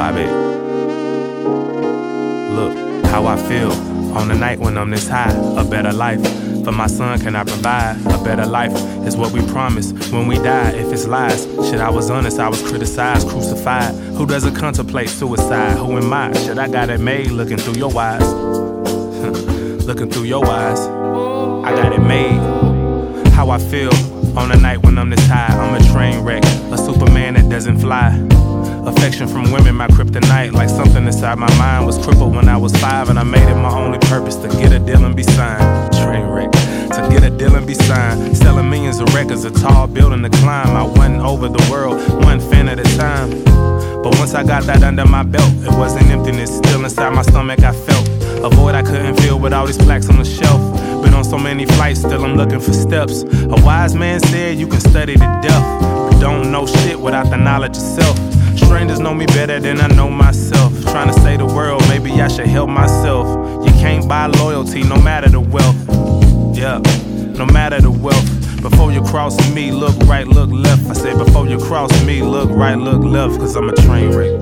Bobby. Look how I feel on the night when I'm this high. A better life for my son can I provide. A better life is what we promise when we die. If it's lies, shit, I was honest, I was criticized, crucified. Who doesn't contemplate suicide? Who am I? Shit, I got it made looking through your eyes. Looking through your eyes, I got it made. How I feel on the night when I'm this high. I'm a train wreck, a Superman that doesn't fly. Affection from women, my kryptonite. Like something inside my mind was crippled when I was 5, and I made it my only purpose to get a deal and be signed. Train wreck, to get a deal and be signed. Selling millions of records, a tall building to climb. I went over the world, one fan at a time. But once I got that under my belt, it wasn't emptiness, still inside my stomach I felt. A void I couldn't fill with all these plaques on the shelf. Been on so many flights, still I'm looking for steps. A wise man said you can study to death, but don't know shit without the knowledge of self. Strangers know me better than I know myself. Trying to save the world, maybe I should help myself. You can't buy loyalty, no matter the wealth. Yeah, no matter the wealth. Before you cross me, look right, look left. I said before you cross me, look right, look left, cause I'm a train wreck.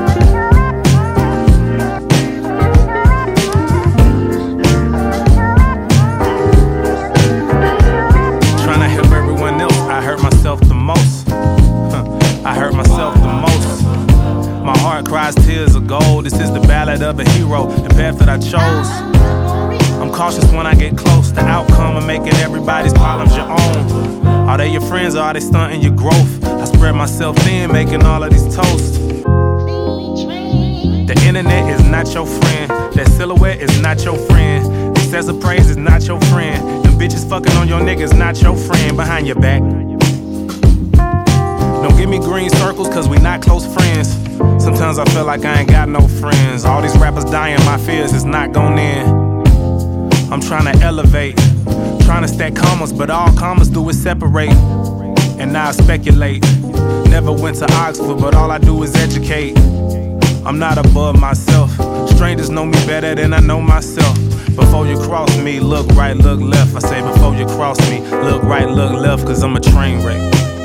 Trying to help everyone else, I hurt myself the most. I hurt myself the most. My heart cries tears of gold. This is the ballad of a hero, the path that I chose. I'm cautious when I get close. The outcome of making everybody's problems your own. Are they your friends or are they stunting your growth? I spread myself thin, making all of these toasts. The internet is not your friend. That silhouette is not your friend. Excessive praise is not your friend. Them bitches fucking on your niggas not your friend. Behind your back, don't give me green circles, cause we not close friends. Sometimes I feel like I ain't got no friends. All these rappers dying, my fears is not gon' end. I'm trying to elevate, trying to stack commas, but all commas do is separate. And now I speculate. Never went to Oxford, but all I do is educate. I'm not above myself. Strangers know me better than I know myself. Before you cross me, look right, look left. I say before you cross me, look right, look left, cause I'm a train wreck.